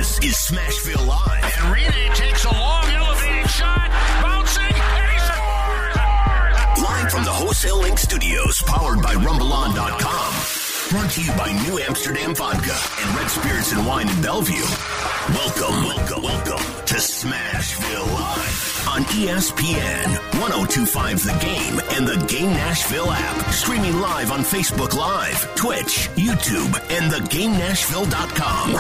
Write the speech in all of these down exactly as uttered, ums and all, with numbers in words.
This is Smashville Live. And Rene takes a long elevated shot, bouncing, and he scores! Live from the Wholesale Link Studios, powered by Rumble On dot com. Brought to you by New Amsterdam Vodka and Red Spirits and Wine in Bellevue. Welcome, welcome, welcome to Smashville Live on E S P N, one oh two point five The Game, and the Game Nashville app. Streaming live on Facebook Live, Twitch, YouTube, and the game nashville dot com.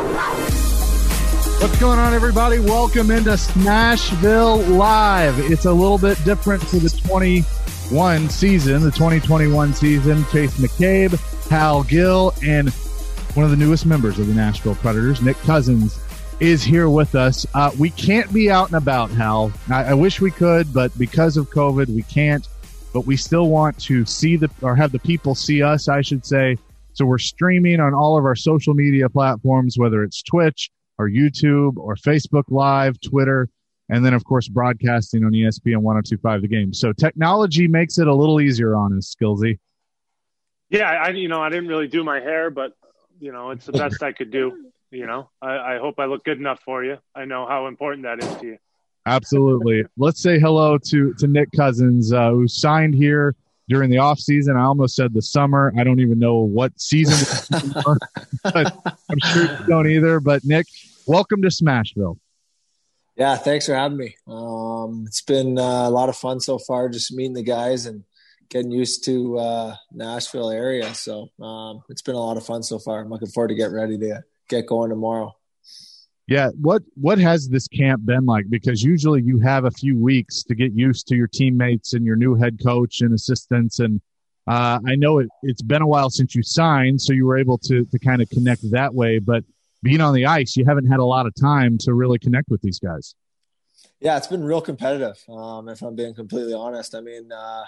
What's going on, everybody? Welcome into Smashville Live. It's a little bit different for the twenty-one season, the twenty twenty-one season. Chase McCabe, Hal Gill, and one of the newest members of the Nashville Predators, Nick Cousins, is here with us. Uh, we can't be out and about, Hal. I, I wish we could, but because of COVID, we can't. But we still want to see the, or have the people see us, I should say. So we're streaming on all of our social media platforms, whether it's Twitch or YouTube or Facebook Live, Twitter, and then, of course, broadcasting on E S P N one oh two point five The Game. So technology makes it a little easier on us, Skillsy. Yeah, I you know I didn't really do my hair, but you know it's the best I could do. You know, I, I hope I look good enough for you. I know how important that is to you. Absolutely. Let's say hello to to Nick Cousins, uh, who signed here during the off season. I almost said the summer. I don't even know what season, but I'm sure you don't either. But Nick, welcome to Smashville. Yeah, thanks for having me. Um, it's been uh, a lot of fun so far, just meeting the guys and getting used to uh, Nashville area. So um, it's been a lot of fun so far. I'm looking forward to get ready to get going tomorrow. Yeah. What, what has this camp been like? Because usually you have a few weeks to get used to your teammates and your new head coach and assistants. And uh, I know it, it's been a while since you signed, so you were able to, to kind of connect that way, but being on the ice, you haven't had a lot of time to really connect with these guys. Yeah, it's been real competitive. Um, if I'm being completely honest, I mean, uh,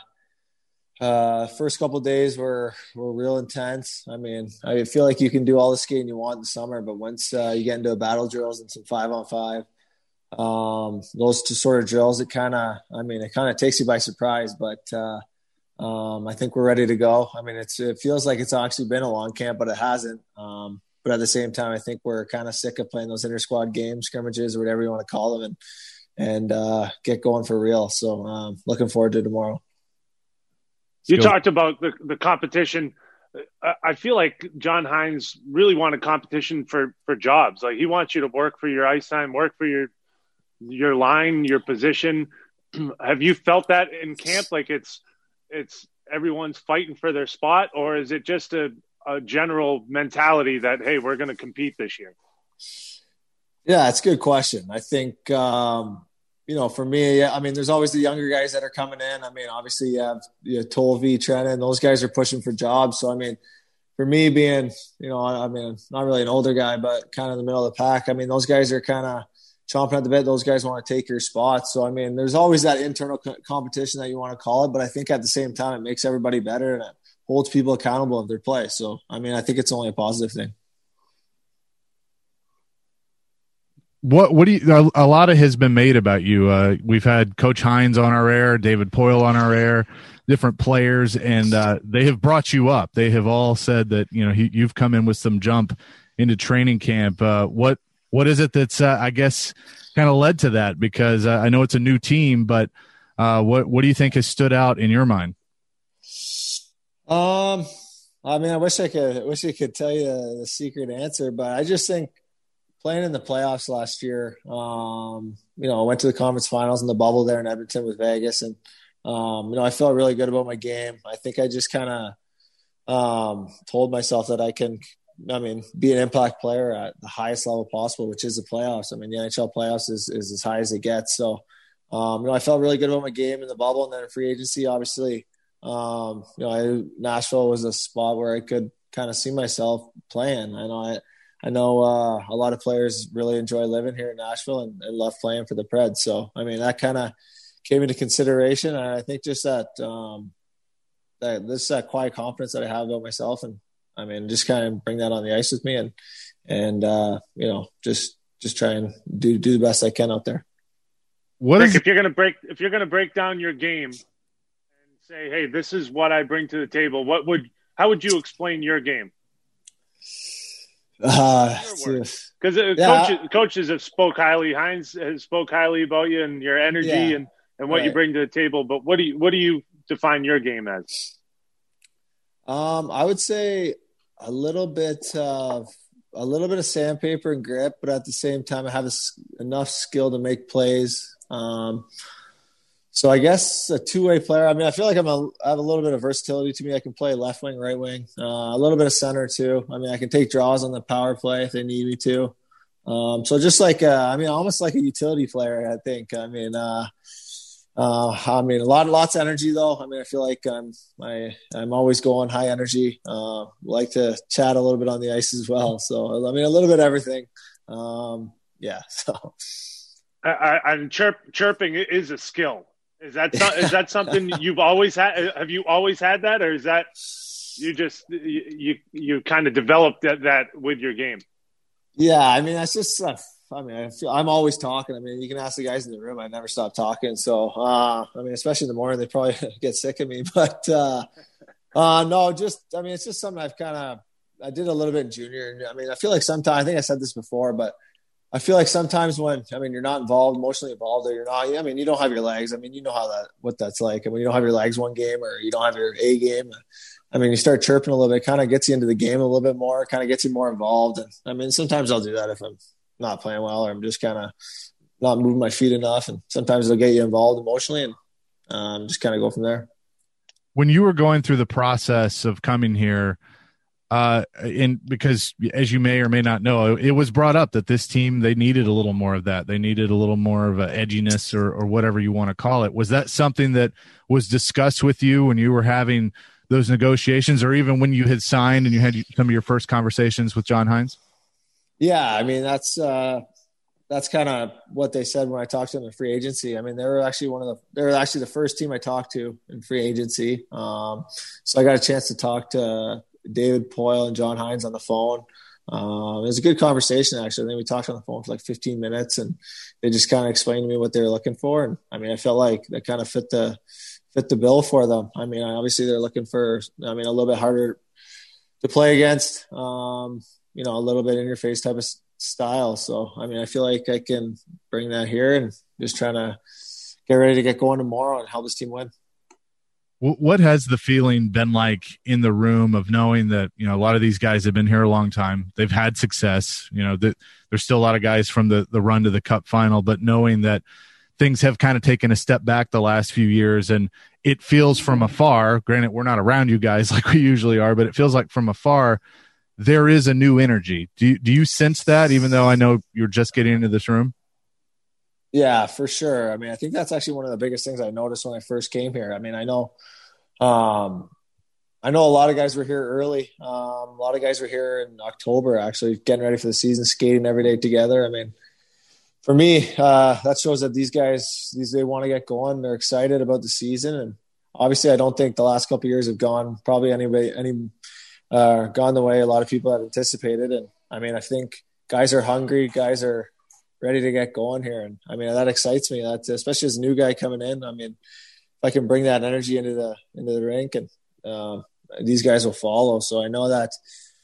Uh, first couple of days were, were real intense. I mean, I feel like you can do all the skating you want in the summer, but once uh, you get into a battle drills and some five on five, um, those two sort of drills, it kind of, I mean, it kind of takes you by surprise, but uh, um, I think we're ready to go. I mean, it's, it feels like it's actually been a long camp, but it hasn't. Um, but at the same time, I think we're kind of sick of playing those inter squad games, scrimmages, or whatever you want to call them, and, and uh, get going for real. So um, looking forward to tomorrow. You talked about the, the competition. I feel like John Hynes really wanted competition for, for jobs. Like he wants you to work for your ice time, work for your your line, your position. Have you felt that in camp? Like it's it's everyone's fighting for their spot, or is it just a, a general mentality that, hey, we're going to compete this year? Yeah, it's a good question. I think um, – you know, for me, I mean, there's always the younger guys that are coming in. I mean, obviously you have, you have Tolvey, Trennan, those guys are pushing for jobs. So, I mean, for me being, you know, I, I mean, not really an older guy, but kind of in the middle of the pack. I mean, those guys are kind of chomping at the bit. Those guys want to take your spot. So, I mean, there's always that internal co- competition that you want to call it. But I think at the same time, it makes everybody better and it holds people accountable of their play. So, I mean, I think it's only a positive thing. What what do you? A lot of has been made about you. Uh, we've had Coach Hynes on our air, David Poile on our air, different players, and uh, they have brought you up. They have all said that you know he, you've come in with some jump into training camp. Uh, what what is it that's uh, I guess kind of led to that? Because uh, I know it's a new team, but uh, what what do you think has stood out in your mind? Um, I mean, I wish I could I wish I could tell you the secret answer, but I just think. Playing in the playoffs last year, um, you know, I went to the conference finals in the bubble there in Edmonton with Vegas. And, um, you know, I felt really good about my game. I think I just kind of um, told myself that I can, I mean, be an impact player at the highest level possible, which is the playoffs. I mean, the N H L playoffs is, is as high as it gets. So, um, you know, I felt really good about my game in the bubble and then in free agency, obviously. Um, you know, I, Nashville was a spot where I could kind of see myself playing. I know I, I know uh, a lot of players really enjoy living here in Nashville and, and love playing for the Preds. So, I mean, that kind of came into consideration. And I think just that, um, that this that quiet confidence that I have about myself. And, I mean, just kind of bring that on the ice with me and, and uh, you know, just just try and do do the best I can out there. What Nick, is- if you're gonna break if you're gonna break down your game and say, hey, this is what I bring to the table, what would how would you explain your game? Uh, because uh, yeah. coaches, coaches have spoke highly. Hines has spoke highly about you and your energy Yeah. and, and what right. you bring to the table. But what do you what do you define your game as? Um, I would say a little bit of a little bit of sandpaper and grip, but at the same time, I have a, enough skill to make plays. Um, so I guess a two-way player. I mean, I feel like I'm a, I have a little bit of versatility to me. I can play left wing, right wing, uh, a little bit of center too. I mean, I can take draws on the power play if they need me to. Um, so just like, a, I mean, almost like a utility player, I think. I mean, uh, uh, I mean, a lot, lots of energy though. I mean, I feel like I'm, I, I'm always going high energy. Uh, like to chat a little bit on the ice as well. So, I mean, a little bit of everything. Um, yeah. So, I, I, I'm chirp, chirping is a skill. Is that so, is that something you've always had? Have you always had that, or is that you just you you, you kind of developed that, that with your game? Yeah, I mean, that's just. Uh, I mean, I feel, I'm always talking. I mean, you can ask the guys in the room. I never stop talking. So, uh, I mean, especially in the morning, they probably get sick of me. But uh, uh, no, just I mean, it's just something I've kind of I did a little bit in junior. I mean, I feel like sometimes I think I said this before, but I feel like sometimes when, I mean, you're not involved, emotionally involved, or you're not, I mean, you don't have your legs. I mean, you know how that, what that's like. And when you don't have your legs one game or you don't have your A game, I mean, you start chirping a little bit, kind of gets you into the game a little bit more, kind of gets you more involved. And I mean, sometimes I'll do that if I'm not playing well or I'm just kind of not moving my feet enough. And sometimes it'll get you involved emotionally and um, just kind of go from there. When you were going through the process of coming here, Uh, and because as you may or may not know, it was brought up that this team, they needed a little more of that. They needed a little more of a edginess or, or whatever you want to call it. Was that something that was discussed with you when you were having those negotiations, or even when you had signed and you had some of your first conversations with John Hines? Yeah. I mean, that's, uh, that's kind of what they said when I talked to them in free agency. I mean, they were actually one of the, they were actually the first team I talked to in free agency. Um, so I got a chance to talk to David Poile and John Hines on the phone. Um, it was a good conversation, actually. I think we talked on the phone for like fifteen minutes, and they just kind of explained to me what they were looking for. And I mean, I felt like that kind of fit the fit the bill for them. I mean, obviously they're looking for, I mean, a little bit harder to play against, um, you know, a little bit in your face type of style. So, I mean, I feel like I can bring that here and just trying to get ready to get going tomorrow and help this team win. What has the feeling been like in the room of knowing that, you know, a lot of these guys have been here a long time. They've had success, you know, that there's still a lot of guys from the, the run to the cup final, but knowing that things have kind of taken a step back the last few years, and it feels from afar, granted, we're not around you guys like we usually are, but it feels like from afar, there is a new energy. Do you, do you sense that, even though I know you're just getting into this room? Yeah, for sure. I mean, I think that's actually one of the biggest things I noticed when I first came here. I mean, I know, um, I know a lot of guys were here early. Um, a lot of guys were here in October, actually getting ready for the season, skating every day together. I mean, for me, uh, that shows that these guys, these they want to get going. They're excited about the season, and obviously, I don't think the last couple of years have gone probably anyway, any uh, gone the way a lot of people had anticipated. And I mean, I think guys are hungry. Guys are ready to get going here. And I mean, that excites me. That, especially as a new guy coming in. I mean, if I can bring that energy into the, into the rink, and uh, these guys will follow. So I know that,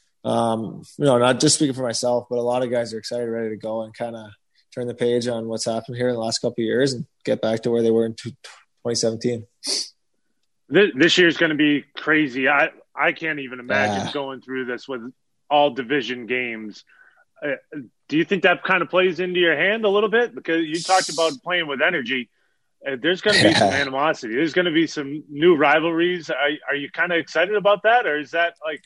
um, you know, not just speaking for myself, but a lot of guys are excited, ready to go and kind of turn the page on what's happened here in the last couple of years and get back to where they were in twenty seventeen. This, this year's going to be crazy. I, I can't even imagine yeah. going through this with all division games. Uh, do you think that kind of plays into your hand a little bit? Because you talked about playing with energy. Uh, there's going to be some animosity. There's going to be some new rivalries. Are, are you kind of excited about that, or is that like?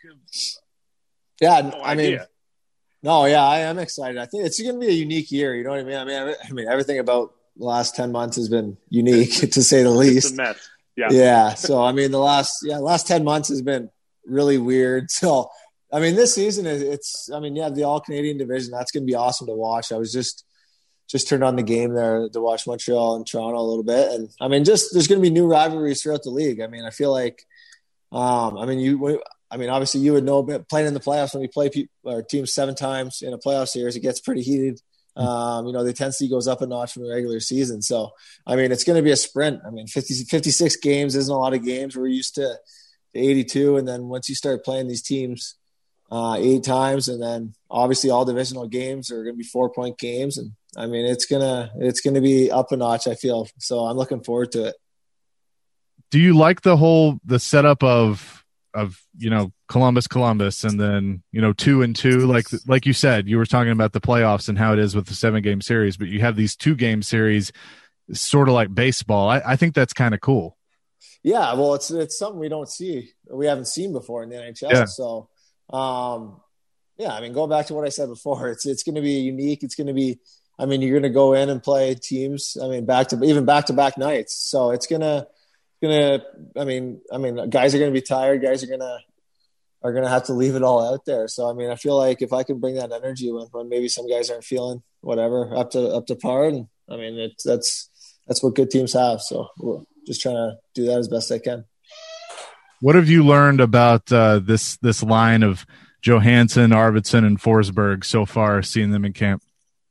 Yeah, no I idea? mean, no, yeah, I am excited. I think it's going to be a unique year. You know what I mean? I mean, I mean, everything about the last ten months has been unique to say the least. It's a mess. Yeah. Yeah. So I mean, the last yeah last ten months has been really weird. So. I mean, this season is it's. I mean, yeah, the All Canadian division. That's going to be awesome to watch. I was just just turned on the game there to watch Montreal and Toronto a little bit, and I mean, just there's going to be new rivalries throughout the league. I mean, I feel like, um, I mean, you. I mean, obviously, you would know a bit playing in the playoffs when we play pe- our teams seven times in a playoff series. It gets pretty heated. Um, you know, the intensity goes up a notch from the regular season. So, I mean, it's going to be a sprint. I mean, fifty, fifty-six games isn't a lot of games. We're used to eighty-two, and then once you start playing these teams. uh, eight times, and then obviously all divisional games are going to be four point games, and I mean it's gonna it's gonna be up a notch, I feel. So I'm looking forward to it. Do you like the whole the setup of of you know Columbus Columbus and then you know two and two, like like you said, you were talking about the playoffs and how it is with the seven game series, but you have these two game series, sort of like baseball. I, I think that's kind of cool. Yeah, well, it's it's something we don't see, we haven't seen before in the N H L. Yeah. So, um, yeah, I mean, going back to what I said before, it's it's going to be unique. It's going to be, I mean, you're going to go in and play teams. I mean, back to even back to back nights. So it's gonna gonna. I mean, I mean, guys are going to be tired. Guys are gonna are going to have to leave it all out there. So, I mean, I feel like if I can bring that energy when, when maybe some guys aren't feeling whatever up to up to par, and I mean, it's that's that's what good teams have. So. We're, just trying to do that as best I can. What have you learned about uh, this this line of Johansson, Arvidsson, and Forsberg so far, seeing them in camp?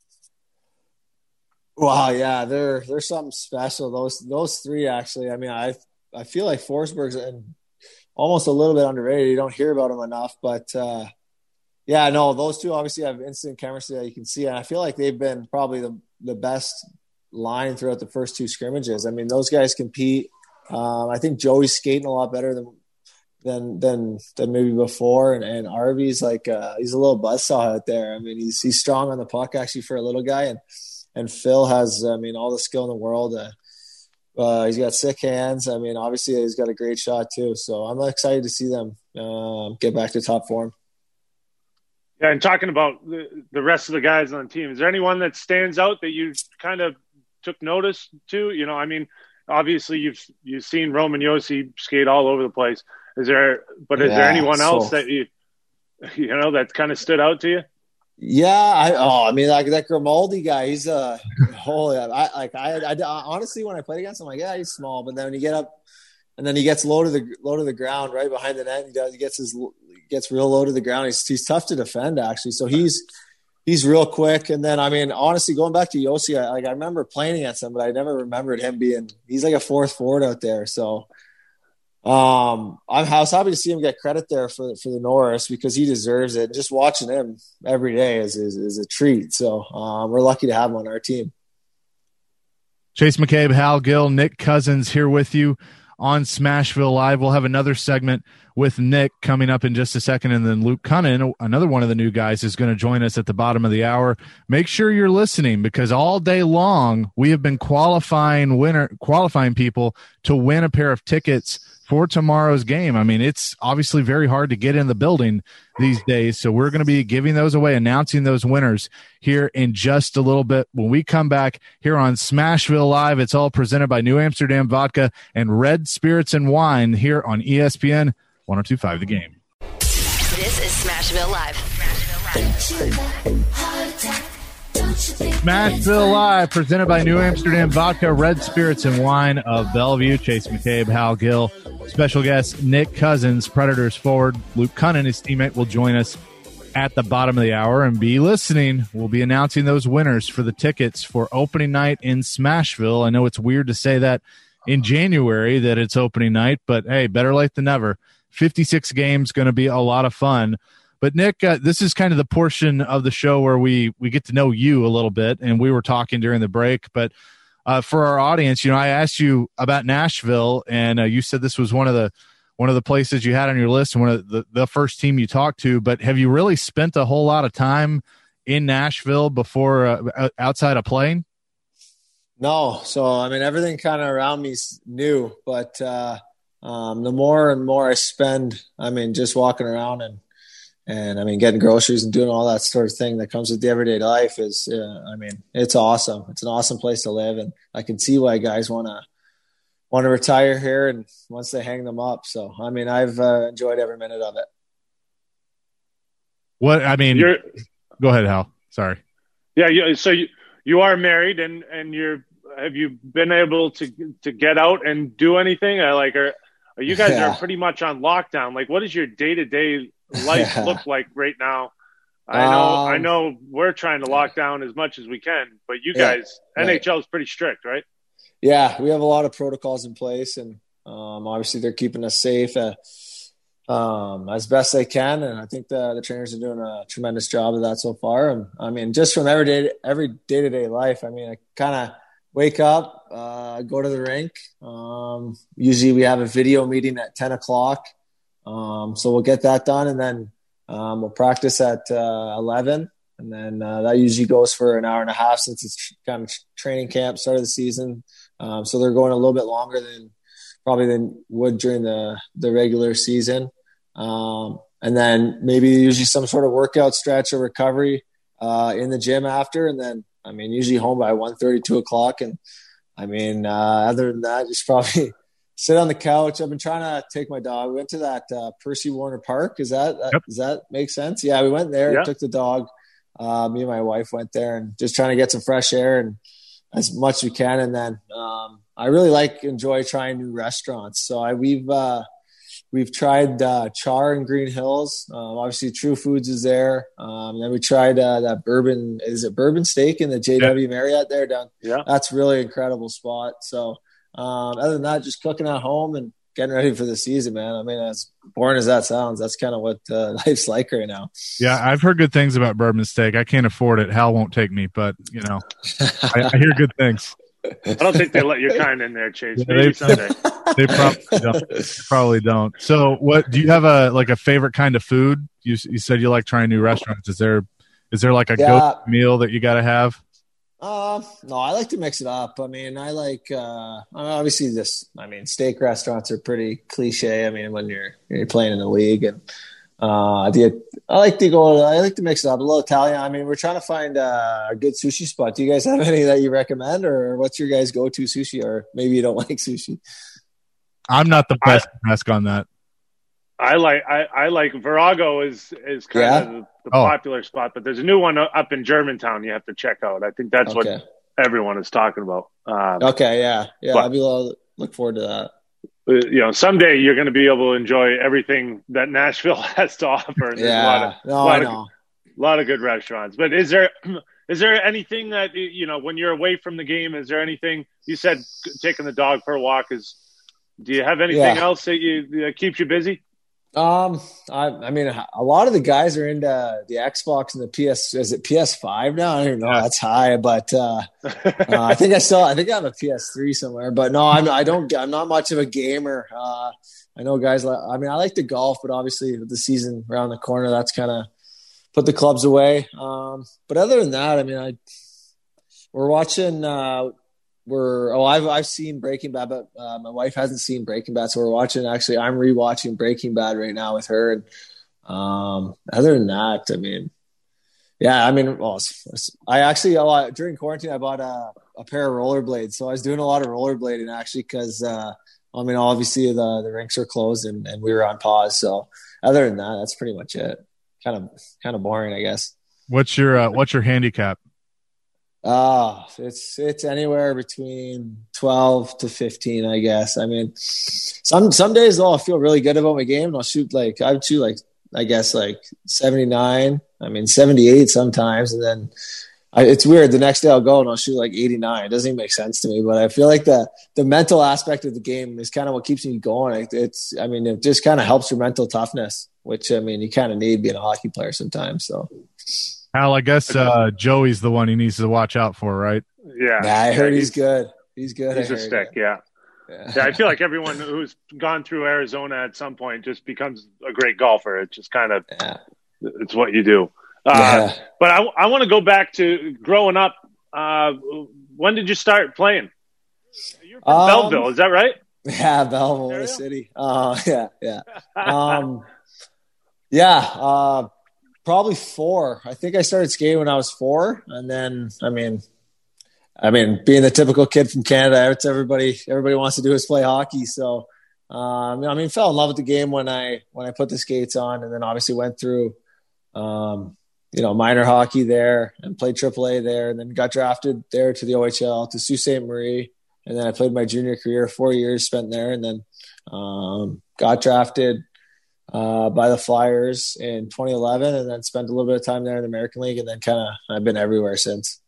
Wow, yeah, they're they're something special. Those those three actually. I mean, I I feel like Forsberg's in, almost a little bit underrated. You don't hear about him enough, but uh, yeah, no, those two obviously have instant chemistry that you can see, and I feel like they've been probably the the best line throughout the first two scrimmages. I mean, those guys compete. Um, I think Joey's skating a lot better than than than than maybe before, and, and Arvy's like uh, he's a little buzzsaw out there. I mean, he's he's strong on the puck actually for a little guy, and and Phil has I mean all the skill in the world. Uh, uh, he's got sick hands. I mean, obviously he's got a great shot too. So I'm excited to see them uh, get back to top form. Yeah, and talking about the, the rest of the guys on the team, is there anyone that stands out that you kind of took notice to? You know, I mean, obviously you've you've seen Roman Josi skate all over the place. Is there, but is yeah, there anyone else so, that you, you know, that kind of stood out to you? Yeah, I oh, I mean, like that Grimaldi guy, he's a uh, holy. I like I, I, I honestly when I played against him, I'm like, yeah, he's small, but then when you get up, and then he gets low to the low to the ground right behind the net. He does, he gets his gets real low to the ground. He's he's tough to defend actually. So he's. He's real quick, and then I mean, honestly, going back to Josi, I, like I remember playing against him, but I never remembered him being. He's like a fourth forward out there, so um, I'm I was happy to see him get credit there for for the Norris because he deserves it. Just watching him every day is is, is a treat. So um, we're lucky to have him on our team. Chase McCabe, Hal Gill, Nick Cousins here with you on Smashville Live. We'll have another segment with Nick coming up in just a second, and then Luke Cunnin, another one of the new guys, is going to join us at the bottom of the hour. Make sure you're listening because all day long we have been qualifying winner qualifying people to win a pair of tickets for tomorrow's game. I mean, it's obviously very hard to get in the building these days, so we're going to be giving those away, announcing those winners here in just a little bit. When we come back here on Smashville Live, it's all presented by New Amsterdam Vodka and Red Spirits and Wine here on E S P N one oh two point five The Game. This is Smashville Live. Smashville Live, presented by New Amsterdam Vodka, Red Spirits and Wine of Bellevue. Chase McCabe, Hal Gill, special guest Nick Cousins, Predators forward Luke Cunnin, his teammate, will join us at the bottom of the hour and be listening. We'll be announcing those winners for the tickets for opening night in Smashville. I know it's weird to say that in January that it's opening night, but hey, better late than never. fifty-six games, going to be a lot of fun. But Nick, uh, this is kind of the portion of the show where we we get to know you a little bit, and we were talking during the break. But uh, for our audience, you know, I asked you about Nashville, and uh, you said this was one of the one of the places you had on your list, and one of the, the first team you talked to. But have you really spent a whole lot of time in Nashville before uh, outside of playing? No, so I mean everything kind of around me's new, but uh, um, the more and more I spend, I mean, just walking around and. And I mean, getting groceries and doing all that sort of thing that comes with the everyday life is, uh, I mean, it's awesome. It's an awesome place to live. And I can see why guys want to, want to retire here and once they hang them up. So, I mean, I've uh, enjoyed every minute of it. What, I mean, you're, go ahead, Hal. Sorry. Yeah. You, so you, you are married and, and you're, have you been able to, to get out and do anything? I like, are, are you guys yeah. are pretty much on lockdown. Like, what is your day to day life yeah. look like right now? I know, um, I know we're trying to lock down as much as we can, but you guys, yeah, right. N H L is pretty strict, right? Yeah, we have a lot of protocols in place, and um, obviously they're keeping us safe. Uh, um, as best they can. And I think the, the trainers are doing a tremendous job of that so far. And I mean, just from every day, every day to day life, I mean, I kind of wake up, uh, go to the rink. Um, usually we have a video meeting at ten o'clock. Um, so we'll get that done. And then, um, we'll practice at, uh, eleven. And then, uh, that usually goes for an hour and a half since it's kind of training camp, start of the season. Um, so they're going a little bit longer than probably than would during the, the regular season. Um, and then maybe usually some sort of workout stretch or recovery, uh, in the gym after. And then, I mean, usually home by one thirty, two o'clock. And I mean, uh, other than that, just probably sit on the couch. I've been trying to take my dog. We went to that, uh, Percy Warner Park. Is that, Yep. does that make sense? Yeah. We went there, Yeah. took the dog. Uh, me and my wife went there and just trying to get some fresh air and as much as we can. And then, um, I really like, enjoy trying new restaurants. So I, we've, uh, we've tried, uh, Char in Green Hills. Um, obviously True Foods is there. Um, then we tried, uh, that bourbon, is it Bourbon Steak in the J W yeah. Marriott there down? Yeah. That's really incredible spot. So, um, other than that, just cooking at home and getting ready for the season, man. I mean, as boring as that sounds, that's kind of what uh, life's like right now. Yeah, I've heard good things about Bourbon Steak. I can't afford it. Hal won't take me, but, you know, I, I hear good things. I don't think they let your kind in there, Chase. Yeah, Maybe they, someday. They probably don't. They probably don't. So, what do you have a like a favorite kind of food? You you said you like trying new restaurants. Is there is there like a Yeah. go-to meal that you got to have? Uh, no, I like to mix it up. I mean, I like, uh, obviously this, I mean, steak restaurants are pretty cliche. I mean, when you're, you're playing in the league and, uh, the, I like to go, I like to mix it up a little Italian. I mean, we're trying to find uh, a good sushi spot. Do you guys have any that you recommend or what's your guys' go-to sushi or maybe you don't like sushi? I'm not the best to ask on that. I like I, I like Virago is is kind Yeah? of the, the Oh. popular spot, but there's a new one up in Germantown you have to check out. I think that's Okay. what everyone is talking about. Um, Okay. Yeah. Yeah. But- I'd be able to look forward to that. you know, someday you're going to be able to enjoy everything that Nashville has to offer. And there's a lot of, Yeah. No, lot I of, know. lot of good restaurants. But is there is there anything that you know when you're away from the game? Is there anything you said taking the dog for a walk is? Do you have anything Yeah. else that you that keeps you busy? Um, I, I mean, a lot of the guys are into the Xbox and the P S. Is it P S five now? I don't even know. That's high, but uh, uh, I think I still. I think I have a P S three somewhere. But no, I'm. I don't. I'm not much of a gamer. Uh, I know guys. Like, I mean, I like to golf, but obviously with the season around the corner, that's kind of put the clubs away. Um, but other than that, I mean, I we're watching. Uh, We're oh I've I've seen Breaking Bad, but uh, my wife hasn't seen Breaking Bad, so we're watching. Actually, I'm rewatching Breaking Bad right now with her. And um, other than that, I mean, yeah, I mean, well, it's, it's, I actually oh, during quarantine I bought a, a pair of rollerblades, so I was doing a lot of rollerblading actually because uh, I mean, obviously the the rinks are closed and, and we were on pause. So other than that, that's pretty much it. Kind of kind of boring, I guess. What's your uh, what's your handicap? Ah, it's it's anywhere between twelve to fifteen, I guess. I mean, some some days though, I feel really good about my game, and I'll shoot like I would shoot like I guess like seventy nine. I mean, seventy eight sometimes, and then I, it's weird. The next day I'll go and I'll shoot like eighty nine. It doesn't even make sense to me, but I feel like the the mental aspect of the game is kind of what keeps me going. It's I mean, it just kind of helps your mental toughness, which I mean, you kind of need being a hockey player sometimes. So. Hal, I guess uh, Joey's the one he needs to watch out for, right? Yeah, Yeah, I heard yeah, he's good. He's good. He's I a heard, stick. yeah. Yeah. Yeah. Yeah, I feel like everyone who's gone through Arizona at some point just becomes a great golfer. It's just kind of Yeah. it's what you do. Uh, Yeah. But I, I want to go back to growing up. Uh, when did you start playing? You're from Um, Belleville, is that right? Yeah, Belleville, what Ontario? a city. Uh, yeah, yeah. Um, yeah, uh, probably four. I think I started skating when I was four. And then, I mean, I mean, being the typical kid from Canada, it's everybody, everybody wants to do is play hockey. So, um, I mean, fell in love with the game when I, when I put the skates on, and then obviously went through, um, you know, minor hockey there and played triple A there, and then got drafted there to the O H L to Sault Ste. Marie. And then I played my junior career, four years spent there, and then um, got drafted uh, by the Flyers in twenty eleven, and then spent a little bit of time there in the American League, and then kind of I've been everywhere since.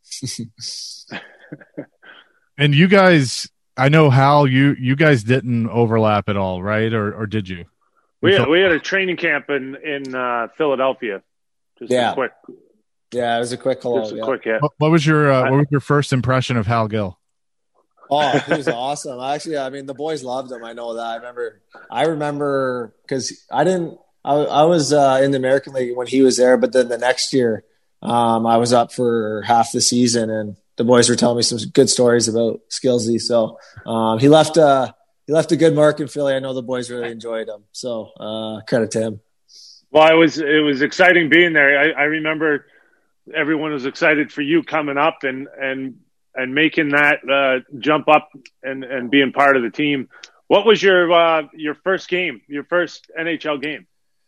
And you guys, I know Hal, you you guys didn't overlap at all, right? Or or did you? We had, we had a training camp in in uh, Philadelphia. Just yeah. a quick. Yeah, it was a quick hello. Just a yeah. quick hit. What, what was your uh, What was your first impression of Hal Gill? Oh, he was awesome. Actually, I mean, the boys loved him. I know that. I remember. I remember because I didn't. I, I was uh, in the American League when he was there, but then the next year, um, I was up for half the season, and the boys were telling me some good stories about Skillsy. So um, he left. Uh, he left a good mark in Philly. I know the boys really enjoyed him. So uh, credit to him. Well, it was it was exciting being there. I, I remember everyone was excited for you coming up and and and making that uh, jump up and, and being part of the team. What was your uh, your first game? Your first N H L game?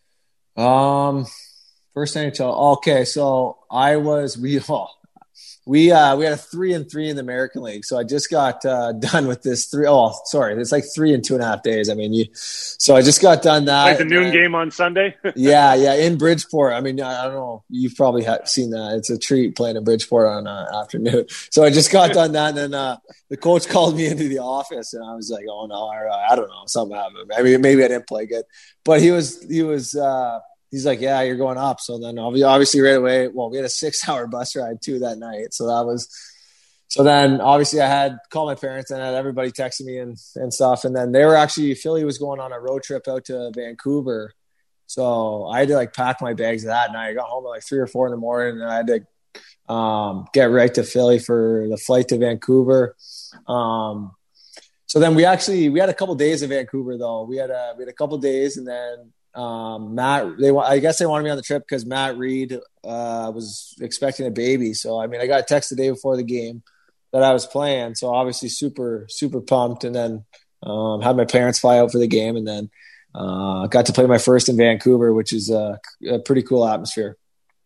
Um, first N H L. Okay, so I was we oh, we uh, we had a three and three in the American League. So I just got uh, done with this three. Oh, sorry, it's like three and two and a half days. I mean, you. So I just got done that. Like the noon game on Sunday. yeah, yeah, in Bridgeport. I mean, I, I don't know. You've probably ha- seen that. It's a treat playing in Bridgeport on uh, afternoon. So I just got done that, and then uh, the coach called me into the office, and I was like, "Oh no, I, I don't know, something happened. I mean, maybe I didn't play good." But he was, he was. Uh, He's like, yeah, you're going up. So then obviously right away, well, we had a six hour bus ride too that night. So that was, so then obviously I had called my parents and I had everybody texting me and, and stuff. And then they were actually, Philly was going on a road trip out to Vancouver. So I had to like pack my bags that night. I got home at like three or four in the morning and I had to um, get right to Philly for the flight to Vancouver. Um, so then we actually, we had a couple days in Vancouver though. We had a, we had a couple days and then, Um, Matt, they I guess they wanted me on the trip because Matt Reed uh, was expecting a baby. So I mean, I got a text the day before the game that I was playing. So obviously, super super pumped. And then um, had my parents fly out for the game, and then uh, got to play my first in Vancouver, which is a, a pretty cool atmosphere.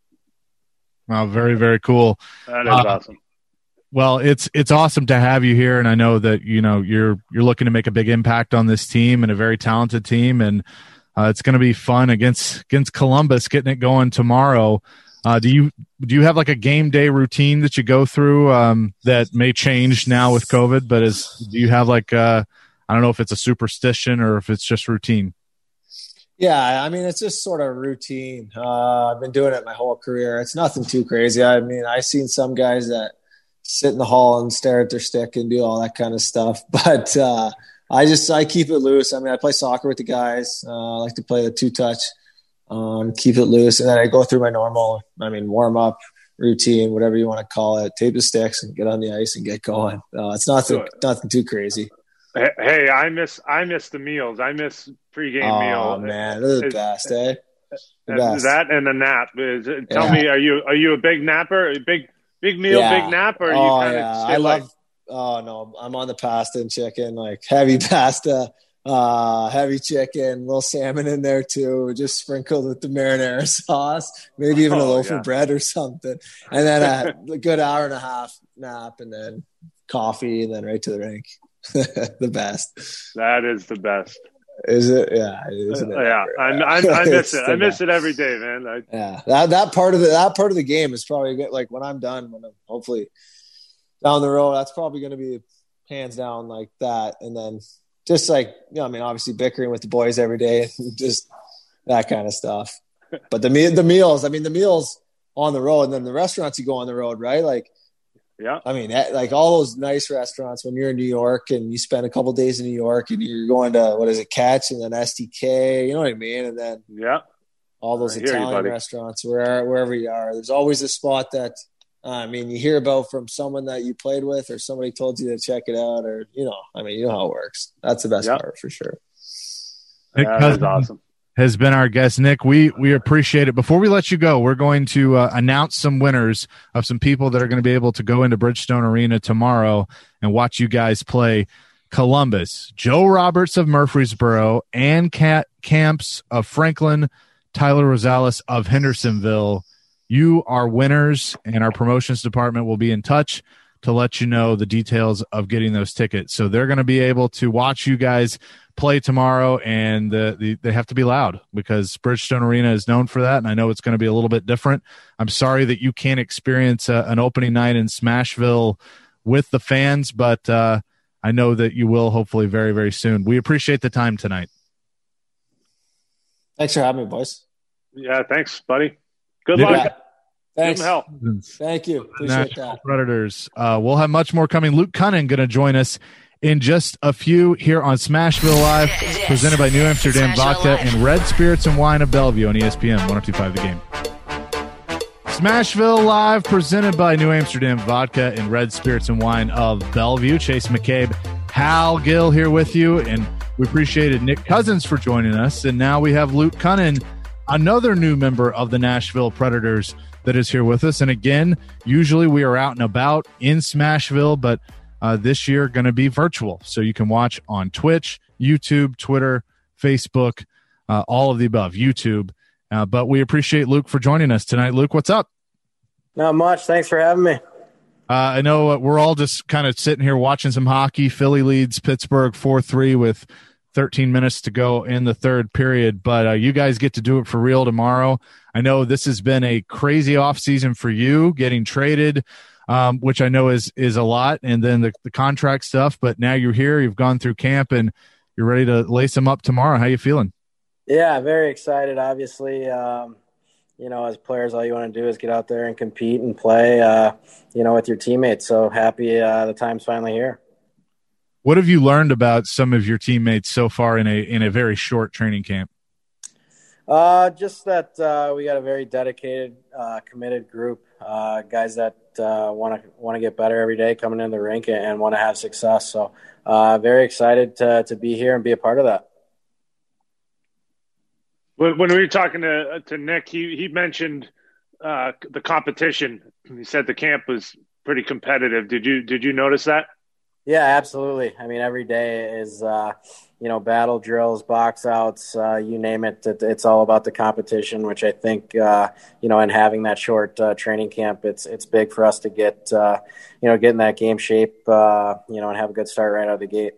Wow, very very cool. That is uh, awesome. Well, it's it's awesome to have you here, and I know that you know you're you're looking to make a big impact on this team and a very talented team, and Uh, it's going to be fun against against Columbus, getting it going tomorrow. Uh, do you do you have like a game day routine that you go through um, that may change now with COVID? But is do you have like uh, I don't know if it's a superstition or if it's just routine? Yeah, I mean it's just sort of routine. Uh, I've been doing it my whole career. It's nothing too crazy. I mean I've seen some guys that sit in the hall and stare at their stick and do all that kind of stuff, but. Uh, I just I keep it loose. I mean, I play soccer with the guys. Uh, I like to play the two touch, um, keep it loose, and then I go through my normal. I mean, warm up routine, whatever you want to call it. Tape the sticks and get on the ice and get going. Uh, it's nothing nothing too crazy. Hey, I miss I miss the meals. I miss pregame oh, meal. Oh man, they're the it's, best, eh? The best. That and a nap. Tell yeah. me, are you are you a big napper? A big big meal, yeah. big nap, or are oh, you kind yeah. of stay I light? love. Oh no, I'm on the pasta and chicken, like heavy pasta, uh, heavy chicken, little salmon in there too, just sprinkled with the marinara sauce, maybe even oh, a loaf yeah. of bread or something, and then a, a good hour and a half nap, and then coffee, and then right to the rink. The best. That is the best. Is it? Yeah, isn't it? Uh, yeah, I, I, I miss it. I miss it every day, man. I, yeah, that that part of the that part of the game is probably good. Like when I'm done, when I'm hopefully. Down the road, that's probably going to be hands down like that. And then just like, you know, I mean, obviously bickering with the boys every day, just that kind of stuff. But the me- the meals, I mean, the meals on the road and then the restaurants you go on the road, right? Like, yeah, I mean, like all those nice restaurants when you're in New York and you spend a couple of days in New York and you're going to, what is it, Catch and then S T K, you know what I mean? And then yeah, all those I hear Italian you, restaurants, where, wherever you are, there's always a spot that, I mean, you hear about from someone that you played with or somebody told you to check it out or, you know, I mean, you know how it works. That's the best yep. part for sure. Nick that is awesome. Has been our guest. Nick, we, we appreciate it. Before we let you go, we're going to uh, announce some winners of some people that are going to be able to go into Bridgestone Arena tomorrow and watch you guys play Columbus. Joe Roberts of Murfreesboro, Ann Cat Camps of Franklin, Tyler Rosales of Hendersonville. You are winners, and our promotions department will be in touch to let you know the details of getting those tickets. So they're going to be able to watch you guys play tomorrow, and the, the, they have to be loud because Bridgestone Arena is known for that, and I know it's going to be a little bit different. I'm sorry that you can't experience uh, an opening night in Smashville with the fans, but uh, I know that you will hopefully very, very soon. We appreciate the time tonight. Thanks for having me, boys. Yeah, thanks, buddy. Good Yeah. luck. Yeah. Thanks. Give 'em help. Thank you. Appreciate Nashville that. Predators. Uh, we'll have much more coming. Luke Cunnin going to join us in just a few here on Smashville Live, presented by New Amsterdam Smashville Vodka Live. and Red Spirits and Wine of Bellevue on E S P N one oh two point five The Game. Smashville Live, presented by New Amsterdam Vodka and Red Spirits and Wine of Bellevue. Chase McCabe, Hal Gill here with you, and we appreciated Nick Cousins for joining us. And now we have Luke Cunnin, another new member of the Nashville Predators, that is here with us. And again, usually we are out and about in Smashville, but uh, this year going to be virtual. So you can watch on Twitch, YouTube, Twitter, Facebook, uh, all of the above, YouTube. Uh, but we appreciate Luke for joining us tonight. Luke, what's up? Not much. Thanks for having me. Uh, I know uh, we're all just kind of sitting here watching some hockey. Philly leads Pittsburgh four three with thirteen minutes to go in the third period, but uh, you guys get to do it for real tomorrow. I know this has been a crazy offseason for you, getting traded, um, which I know is is a lot, and then the, the contract stuff, but now you're here, you've gone through camp, and you're ready to lace them up tomorrow. How you feeling? Yeah, very excited, obviously. Um, you know, as players, all you want to do is get out there and compete and play, uh, you know, with your teammates. So happy uh, the time's finally here. What have you learned about some of your teammates so far in a in a very short training camp? Uh, just that uh, we got a very dedicated, uh, committed group, uh, guys that want to want to get better every day, coming in the rink and, and want to have success. So uh, very excited to to be here and be a part of that. When we were talking to to Nick, he he mentioned uh, the competition. He said the camp was pretty competitive. Did you did you notice that? Yeah, absolutely. I mean, every day is uh, you know, battle drills, box outs, uh, you name it. it. It's all about the competition, which I think uh, you know, and having that short uh, training camp, it's it's big for us to get uh, you know, get in that game shape, uh, you know, and have a good start right out of the gate.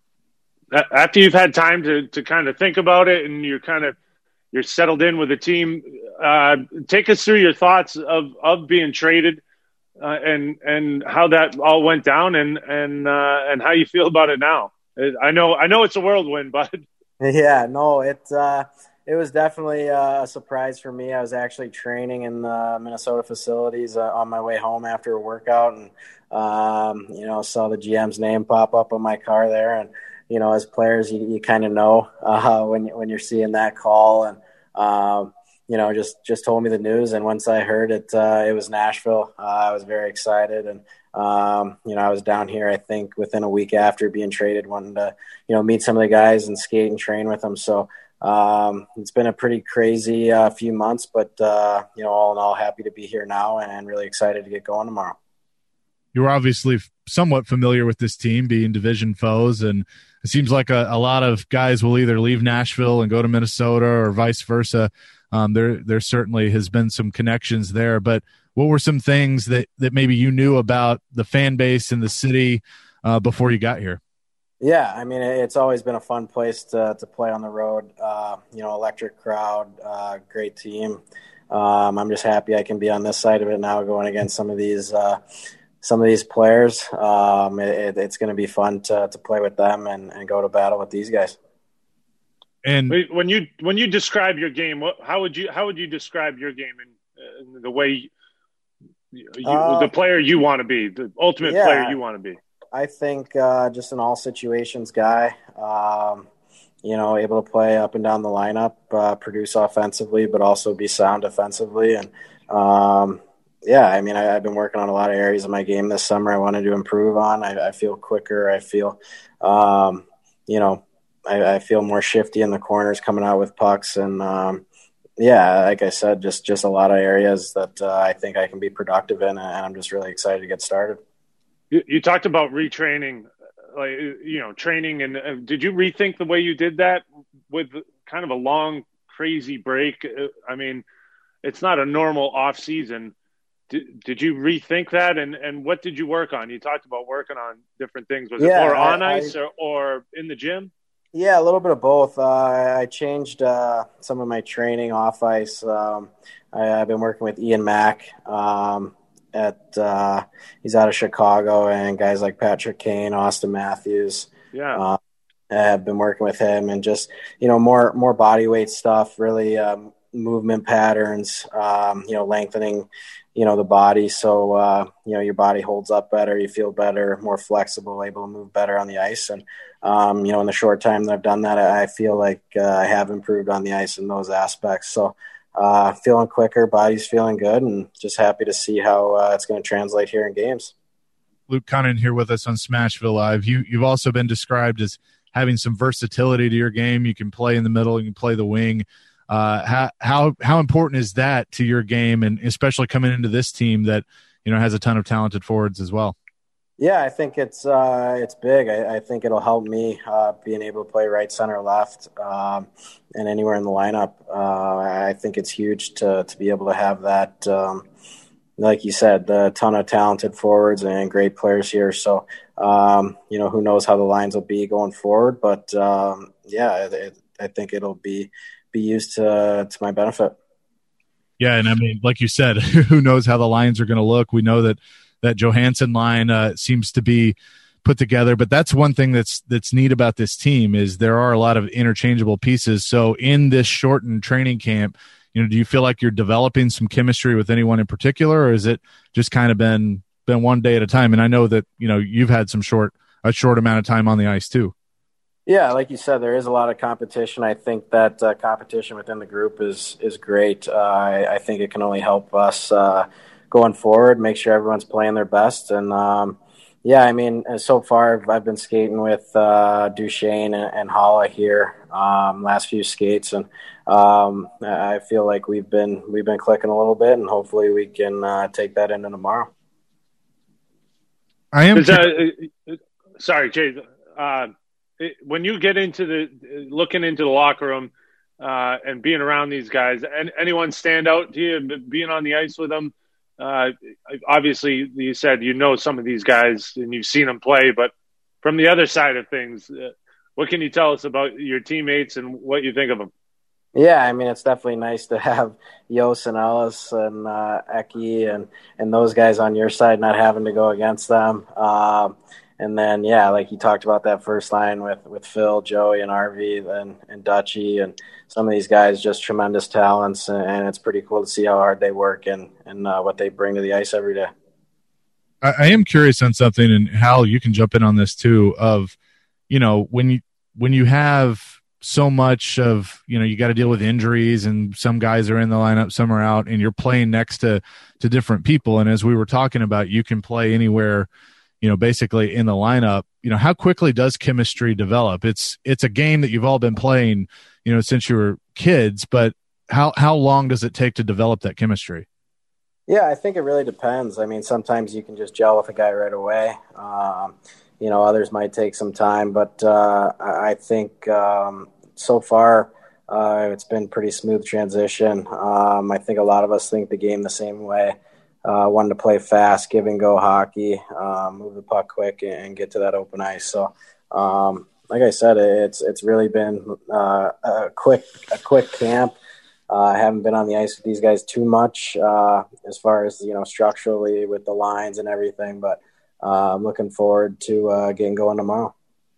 After you've had time to to kind of think about it, and you're kind of You're settled in with the team. Uh, take us through your thoughts of, of being traded uh, and and how that all went down, and and uh, and how you feel about it now. I know I know it's a whirlwind, but yeah, no, it uh, it was definitely a surprise for me. I was actually training in the Minnesota facilities uh, on my way home after a workout, and um, you know, saw the G M's name pop up on my car there, and you know, as players, you, you kind of know uh, when when you're seeing that call, and um, you know, just just told me the news. And once I heard it, uh, it was Nashville. Uh, I was very excited, and um, you know, I was down here, I think, within a week after being traded, wanting to you know meet some of the guys and skate and train with them. So um, it's been a pretty crazy uh, few months, but uh, you know, all in all, happy to be here now and really excited to get going tomorrow. You're obviously somewhat familiar with this team, being division foes, and it seems like a, a lot of guys will either leave Nashville and go to Minnesota or vice versa. Um, there, there certainly has been some connections there. But what were some things that, that maybe you knew about the fan base and the city uh, before you got here? Yeah, I mean, it's always been a fun place to to play on the road. Uh, you know, electric crowd, uh, great team. Um, I'm just happy I can be on this side of it now, going against some of these uh, some of these players. Um, it, it's going to be fun to to play with them and, and go to battle with these guys. And when you when you describe your game, what, how would you how would you describe your game in, in the way you, you, uh, the player you want to be, the ultimate yeah, player you want to be? I think uh, just an all situations guy. Um, you know, able to play up and down the lineup, uh, produce offensively, but also be sound defensively. And um, yeah, I mean, I, I've been working on a lot of areas of my game this summer I wanted to improve on. I, I feel quicker. I feel, um, you know, I, I feel more shifty in the corners coming out with pucks. And um, yeah, like I said, just, just a lot of areas that uh, I think I can be productive in. And I'm just really excited to get started. You, you talked about retraining, like, you know, training. And uh, did you rethink the way you did that with kind of a long, crazy break? I mean, it's not a normal off season. Did, did you rethink that? And, and what did you work on? You talked about working on different things. Was yeah, it more on I, ice I, or, or in the gym? Yeah, a little bit of both. Uh, I changed uh, some of my training off ice. Um, I, I've been working with Ian Mack. Um, at uh, he's out of Chicago, and guys like Patrick Kane, Austin Matthews. Yeah. Uh, I've been working with him, and just, you know, more more body weight stuff, really um, movement patterns, um, you know, lengthening, you know, the body. So, uh, you know, your body holds up better, you feel better, more flexible, able to move better on the ice. And, um, you know, in the short time that I've done that, I feel like uh, I have improved on the ice in those aspects. So uh, feeling quicker, body's feeling good, and just happy to see how uh, it's going to translate here in games. Luke Cunnin here with us on Smashville Live. You, you've also been described as having some versatility to your game. You can play in the middle, you can play the wing. Uh, how how how important is that to your game, and especially coming into this team that, you know, has a ton of talented forwards as well? Yeah, I think it's uh, it's big. I, I think it'll help me uh, being able to play right, center, left, um, and anywhere in the lineup. Uh, I think it's huge to to be able to have that. Um, like you said, a ton of talented forwards and great players here. So, um, you know, who knows how the lines will be going forward. But, um, yeah, it, it, I think it'll be be used to to my benefit. Yeah, and I mean, like you said, who knows how the lines are going to look. We know that that Johansson line uh, seems to be put together. But that's one thing that's that's neat about this team is there are a lot of interchangeable pieces. So in this shortened training camp, you know, do you feel like you're developing some chemistry with anyone in particular, or is it just kind of been been one day at a time? And I know that, you know, you've had some short a short amount of time on the ice too. Yeah, like you said, there is a lot of competition. I think that uh, competition within the group is is great. Uh, I, I think it can only help us uh, going forward, make sure everyone's playing their best. And um, yeah, I mean, so far I've been skating with uh, Duchesne and, and Holla here um, last few skates, and um, I feel like we've been we've been clicking a little bit, and hopefully we can uh, take that into tomorrow. I am. That, uh, sorry, Jay. Uh, it, when you get into the looking into the locker room uh, and being around these guys, and anyone stand out to you being on the ice with them? Uh, obviously, you said you know some of these guys and you've seen them play, but from the other side of things, uh, what can you tell us about your teammates and what you think of them? Yeah, I mean, it's definitely nice to have Yos and Ellis and uh, Eki and, and those guys on your side, not having to go against them. Um, and then, yeah, like you talked about that first line with, with Phil, Joey, and R V and, and Dutchie, and some of these guys, just tremendous talents, and, and it's pretty cool to see how hard they work and, and uh, what they bring to the ice every day. I, I am curious on something, and Hal, you can jump in on this too, of, you know, when you when you have so much of, you know, you got to deal with injuries and some guys are in the lineup, some are out, and you're playing next to, to different people. And as we were talking about, you can play anywhere, you know, basically in the lineup. You know, how quickly does chemistry develop? It's, it's a game that you've all been playing, you know, since you were kids, but how, how long does it take to develop that chemistry? Yeah, I think it really depends. I mean, sometimes you can just gel with a guy right away. Um, You know, others might take some time, but uh, I think um, so far uh, it's been pretty smooth transition. Um, I think a lot of us think the game the same way. Uh, wanting to play fast, give and go hockey, uh, move the puck quick, and get to that open ice. So, um, like I said, it's it's really been uh, a quick a quick camp. Uh, I haven't been on the ice with these guys too much uh, as far as, you know, structurally with the lines and everything, but Uh, I'm looking forward to uh, getting going tomorrow.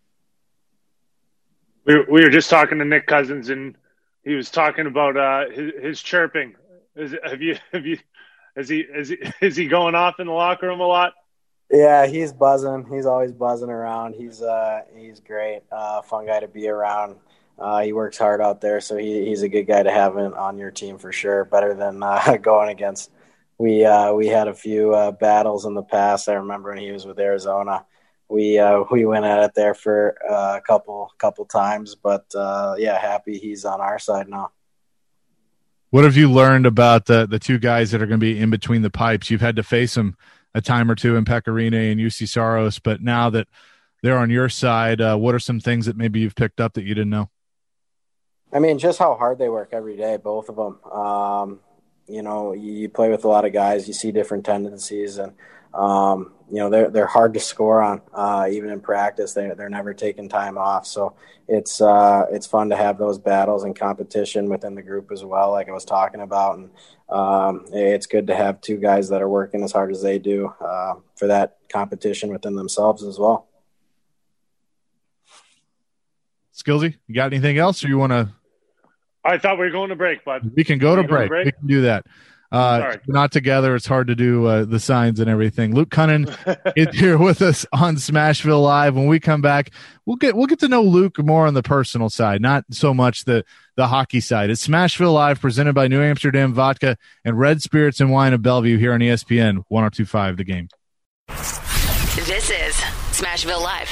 We were, we were just talking to Nick Cousins, and he was talking about uh, his, his chirping. Is it, have you have you is he is he is he going off in the locker room a lot? Yeah, he's buzzing. He's always buzzing around. He's uh he's great, uh, fun guy to be around. Uh, he works hard out there, so he he's a good guy to have in, on your team for sure. Better than uh, going against. We uh, we had a few uh, battles in the past. I remember when he was with Arizona, we uh, we went at it there for uh, a couple couple times. But uh, yeah, happy he's on our side now. What have you learned about the the two guys that are going to be in between the pipes? You've had to face them a time or two in Pecorine and U C Saros, but now that they're on your side, uh, what are some things that maybe you've picked up that you didn't know? I mean, just how hard they work every day, both of them. Um, You know, you play with a lot of guys, you see different tendencies, and, um, you know, they're, they're hard to score on, uh, even in practice. They, they're never taking time off. So it's, uh, it's fun to have those battles and competition within the group as well, like I was talking about. And um, it's good to have two guys that are working as hard as they do uh, for that competition within themselves as well. Skillsy, you got anything else, or you want to? I thought we were going to break, bud. We can go to break. break. We can do that. Uh, not together. It's hard to do uh, the signs and everything. Luke Cunnin is here with us on Smashville Live. When we come back, we'll get we'll get to know Luke more on the personal side, not so much the the hockey side. It's Smashville Live, presented by New Amsterdam Vodka and Red Spirits and Wine of Bellevue here on E S P N one oh two point five The Game. This is Smashville Live.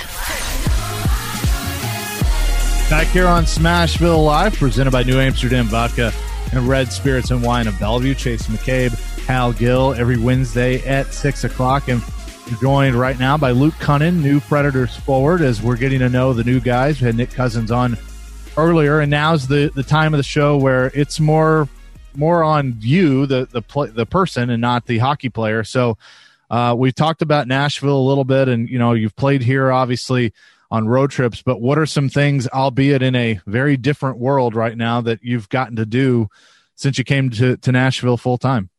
Back here on Smashville Live, presented by New Amsterdam Vodka and Red Spirits and Wine of Bellevue. Chase McCabe, Hal Gill, every Wednesday at six o'clock. And we're joined right now by Luke Cunnin, new Predators forward, as we're getting to know the new guys. We had Nick Cousins on earlier, and now's the, the time of the show where it's more more on you, the the play, the person, and not the hockey player. So uh, we've talked about Nashville a little bit, and you know you've played here, obviously, on road trips, but what are some things, albeit in a very different world right now, that you've gotten to do since you came to, to Nashville full time?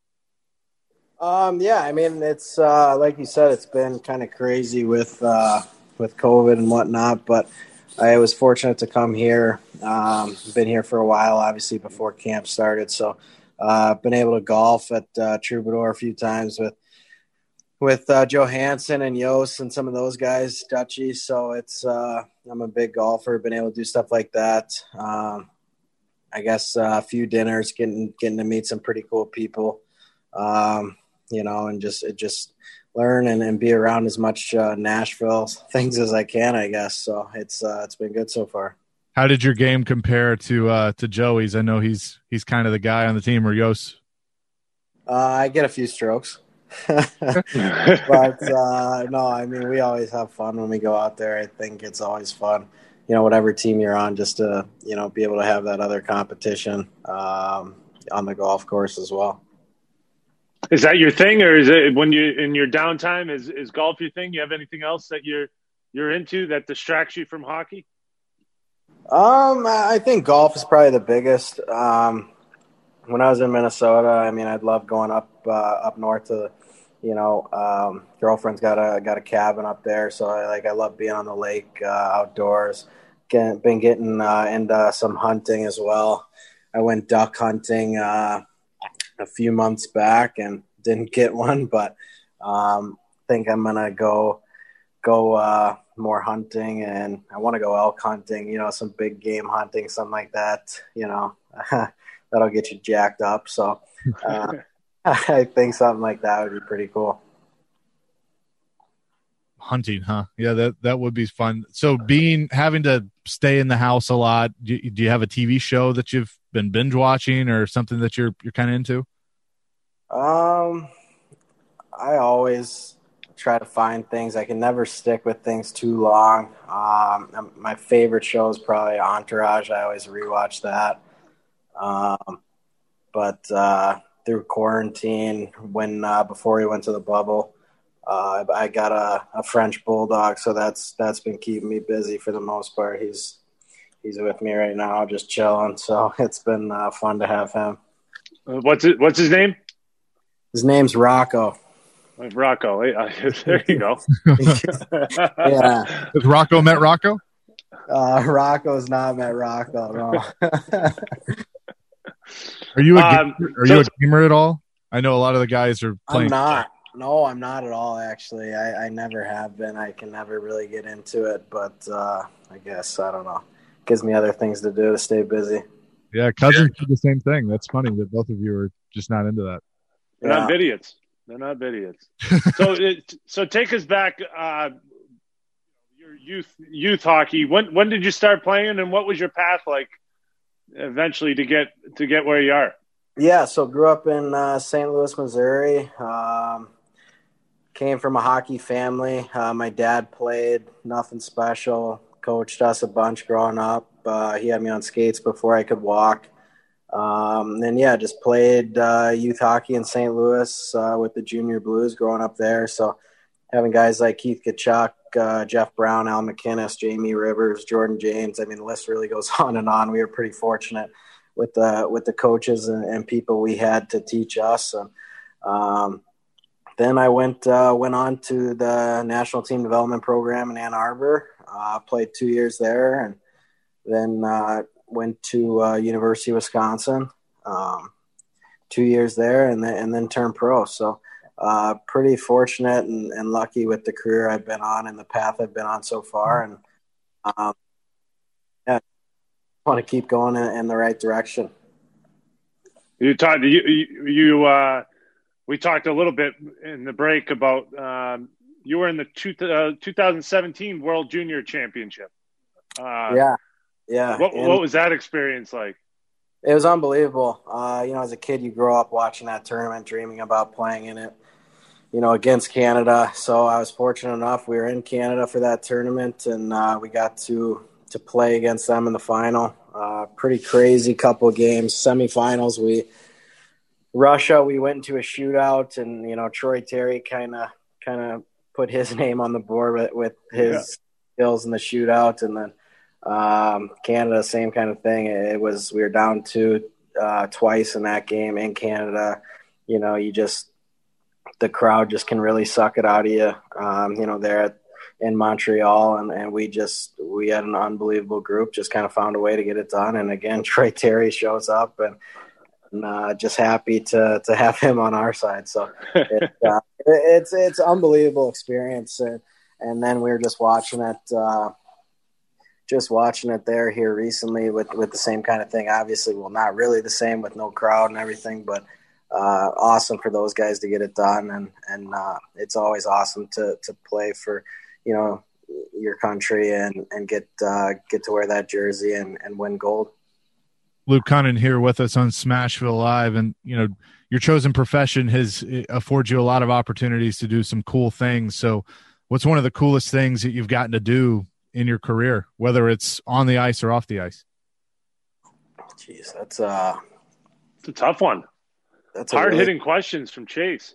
Um, yeah, I mean, it's uh, like you said, it's been kind of crazy with uh, with COVID and whatnot, but I was fortunate to come here. Um, been here for a while, obviously, before camp started, so uh, been able to golf at uh, Troubadour a few times with with uh, Johansson and Yost and some of those guys, Dutchy. So it's, uh, I'm a big golfer, been able to do stuff like that. Um, I guess uh, a few dinners, getting, getting to meet some pretty cool people, um, you know, and just, just learn and, and be around as much uh, Nashville things as I can, I guess. So it's, uh, it's been good so far. How did your game compare to, uh, to Joey's? I know he's, he's kind of the guy on the team, or Yost. Uh, I get a few strokes. but uh no I mean we always have fun when we go out there. I think it's always fun, you know, whatever team you're on, just to, you know, be able to have that other competition um on the golf course as well. Is that your thing, or is it when you in your downtime, is is golf your thing? You have anything else that you're you're into that distracts you from hockey? um I think golf is probably the biggest. um When I was in Minnesota, I mean, I'd love going up uh, up north to, you know, um, girlfriend's got a got a cabin up there, so I like I love being on the lake, uh, outdoors. Get, been getting uh, into some hunting as well. I went duck hunting uh, a few months back and didn't get one, but um, think I'm gonna go go uh, more hunting, and I want to go elk hunting. You know, some big game hunting, something like that. You know. That'll get you jacked up. So uh, I think something like that would be pretty cool. Hunting, huh? Yeah, that, that would be fun. So being, having to stay in the house a lot, do you, do you have a T V show that you've been binge watching, or something that you're, you're kind of into? Um, I always try to find things. I can never stick with things too long. Um, my favorite show is probably Entourage. I always rewatch that. Um, but, uh, through quarantine, when, uh, before we went to the bubble, uh, I got a, a French bulldog. So that's, that's been keeping me busy for the most part. He's, he's with me right now, just chilling. So it's been uh, fun to have him. What's it, what's his name? His name's Rocco. Rocco. There you go. Yeah. Has Rocco met Rocco? Uh, Rocco's not met Rocco. No. Are you a Um, gamer? Are so- you a gamer at all? I know a lot of the guys are playing. I'm not. No, I'm not at all, actually. I, I never have been. I can never really get into it, but uh, I guess, I don't know. Gives me other things to do to stay busy. Yeah, Cousins did the same thing. That's funny that both of you are just not into that. They're Yeah. not idiots. They're not idiots. so, it, so take us back. Uh, your youth youth hockey. When when did you start playing, and what was your path like eventually to get to get where you are? Yeah, so grew up in uh, Saint Louis, Missouri. Um, came from a hockey family. Uh, my dad played, nothing special. Coached us a bunch growing up. Uh, he had me on skates before I could walk. Um, and yeah, just played uh, youth hockey in Saint Louis uh, with the Junior Blues growing up there. So having guys like Keith Tkachuk, uh, Jeff Brown, Al McInnes, Jamie Rivers, Jordan James. I mean, the list really goes on and on. We were pretty fortunate with the with the coaches and, and people we had to teach us. And um, then I went uh, went on to the National Team Development Program in Ann Arbor. Uh, played two years there, and then uh, went to uh, University of Wisconsin, um, two years there, and then, and then turned pro. So uh, pretty fortunate and, and lucky with the career I've been on and the path I've been on so far. And um, yeah, I want to keep going in, in the right direction. You talked. You, you, you uh, we talked a little bit in the break about um, you were in the two, uh, two thousand seventeen World Junior Championship. Uh, yeah, yeah. What, what was that experience like? It was unbelievable. Uh, you know, as a kid, you grow up watching that tournament, dreaming about playing in it. You know, against Canada. So I was fortunate enough. We were in Canada for that tournament, and uh, we got to to play against them in the final. Uh, pretty crazy couple of games. Semifinals, we Russia, we went into a shootout, and you know Troy Terry kind of kind of put his name on the board with, with his yeah. skills in the shootout, and then um, Canada, same kind of thing. It was we were down two uh, twice in that game in Canada. You know, you just the crowd just can really suck it out of you. Um, you know, they're at in Montreal, and, and we just we had an unbelievable group, just kind of found a way to get it done. And again, Troy Terry shows up, and, and uh, just happy to to have him on our side. So it, uh, it's it's unbelievable experience. And, and then we were just watching it, uh, just watching it there here recently with with the same kind of thing. Obviously, well, not really the same with no crowd and everything, but uh, awesome for those guys to get it done. And and uh, it's always awesome to to play for, you know, your country and, and get uh, get to wear that jersey and, and win gold. Luke Cunnin here with us on Smashville Live. And, you know, your chosen profession has affords you a lot of opportunities to do some cool things. So what's one of the coolest things that you've gotten to do in your career, whether it's on the ice or off the ice? Jeez, that's uh, it's a tough one. That's hard-hitting really... questions from Chase.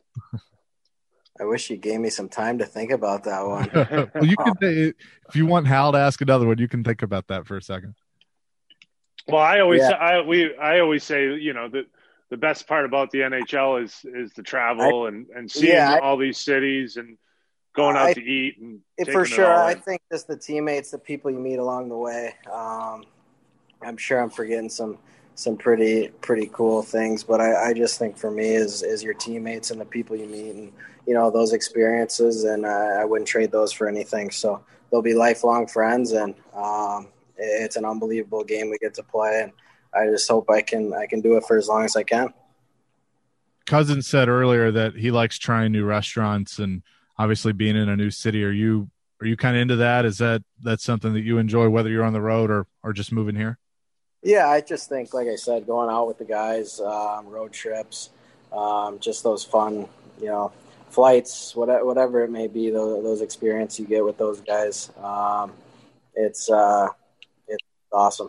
I wish you gave me some time to think about that one. Well, you can, if you want Hal to ask another one, you can think about that for a second. Well, I always, yeah. I we, I always say, you know, that the best part about the N H L is is the travel I, and, and seeing yeah, all these cities and going out I, to eat and for sure. I think just the teammates, the people you meet along the way. Um, I'm sure I'm forgetting some. some pretty pretty cool things, but I, I just think for me is is your teammates and the people you meet, and you know those experiences, and uh, I wouldn't trade those for anything. So they'll be lifelong friends, and um, it's an unbelievable game we get to play, and I just hope I can I can do it for as long as I can. Cousins said earlier that he likes trying new restaurants and obviously being in a new city. Are you are you kind of into that? Is that that's something that you enjoy, whether you're on the road or or just moving here? Yeah, I just think, like I said, going out with the guys, um, road trips, um, just those fun, you know, flights, whatever, whatever it may be, those, those experiences you get with those guys, um, it's uh, it's awesome.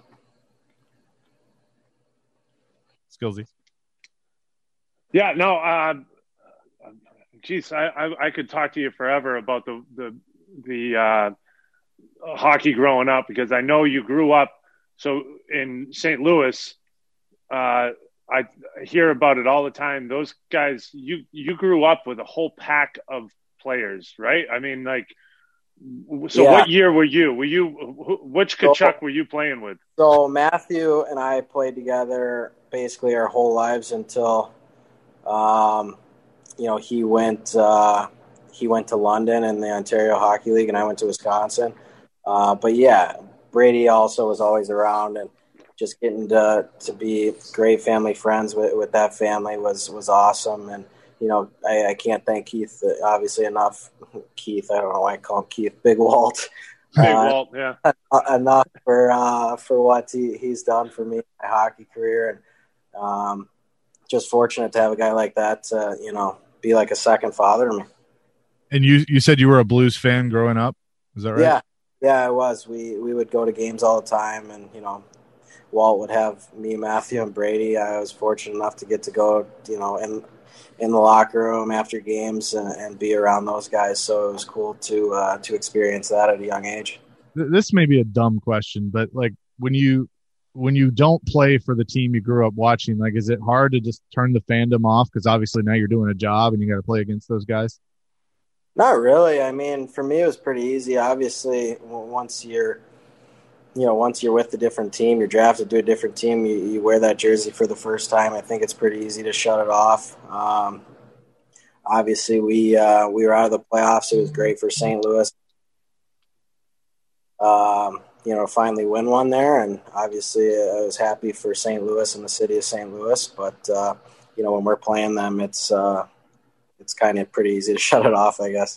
Skillsy. Yeah, no, uh, geez, I, I I could talk to you forever about the the the uh, hockey growing up, because I know you grew up. So in Saint Louis, uh, I hear about it all the time. Those guys, you you grew up with a whole pack of players, right? I mean, like, so yeah. What year were you? Were you which Tkachuk so, were you playing with? So Matthew and I played together basically our whole lives until, um, you know, he went uh, he went to London in the Ontario Hockey League, and I went to Wisconsin. Uh, but yeah. Brady also was always around, and just getting to to be great family friends with, with that family was, was awesome. And, you know, I, I can't thank Keith, obviously, enough. Keith, I don't know why I call him Keith, Big Walt. Big uh, Walt, yeah. Enough for uh, for what he, he's done for me in my hockey career. And um, just fortunate to have a guy like that to, you know, be like a second father to me. And you, you said you were a Blues fan growing up? Is that right? Yeah. Yeah, it was. We we would go to games all the time, and, you know, Walt would have me, Matthew, and Brady. I was fortunate enough to get to go, you know, in in the locker room after games and, and be around those guys. So it was cool to uh, to experience that at a young age. This may be a dumb question, but, like, when you when you don't play for the team you grew up watching, like, is it hard to just turn the fandom off? Because obviously now you're doing a job and you got to play against those guys. Not really. I mean, for me, it was pretty easy. Obviously, once you're you know, once you're with a different team, you're drafted to a different team, you, you wear that jersey for the first time. I think it's pretty easy to shut it off. Um, obviously, we uh, we were out of the playoffs. It was great for Saint Louis. Um, you know, finally win one there, and obviously I was happy for Saint Louis and the city of Saint Louis. But uh, you know, when we're playing them, it's uh, it's kind of pretty easy to shut it off, I guess.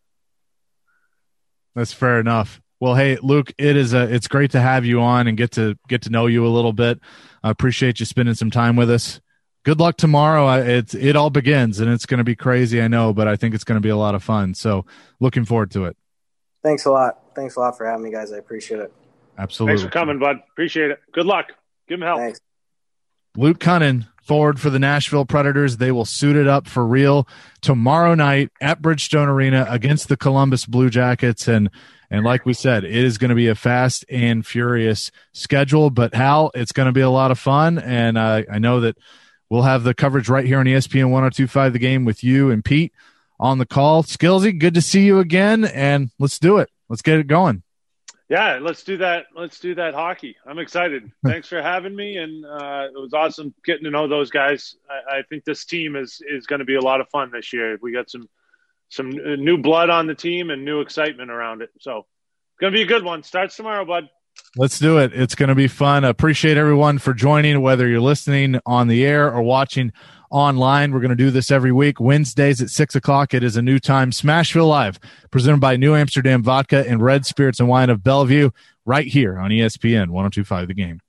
That's fair enough. Well, hey, Luke, it is a, it's great to have you on and get to get to know you a little bit. I appreciate you spending some time with us. Good luck tomorrow. It's it all begins, and it's going to be crazy, I know, but I think it's going to be a lot of fun. So, looking forward to it. Thanks a lot. Thanks a lot for having me, guys. I appreciate it. Absolutely. Thanks for coming, bud. Appreciate it. Good luck. Give him help. Thanks. Luke Kunin, forward for the Nashville Predators. They will suit it up for real tomorrow night at Bridgestone Arena against the Columbus Blue Jackets. And and like we said, it is going to be a fast and furious schedule. But, Hal, it's going to be a lot of fun. And uh, I know that we'll have the coverage right here on E S P N one oh two point five The Game with you and Pete on the call. Skillsy, good to see you again. And let's do it. Let's get it going. Yeah, let's do that. Let's do that hockey. I'm excited. Thanks for having me, and uh, it was awesome getting to know those guys. I, I think this team is is going to be a lot of fun this year. We got some some new blood on the team and new excitement around it. So it's going to be a good one. Starts tomorrow, bud. Let's do it. It's going to be fun. I appreciate everyone for joining, whether you're listening on the air or watching online. We're going to do this every week. Wednesdays at six o'clock. It is a new time. Smashville Live, presented by New Amsterdam Vodka and Red Spirits and Wine of Bellevue, right here on E S P N one oh two point five The Game.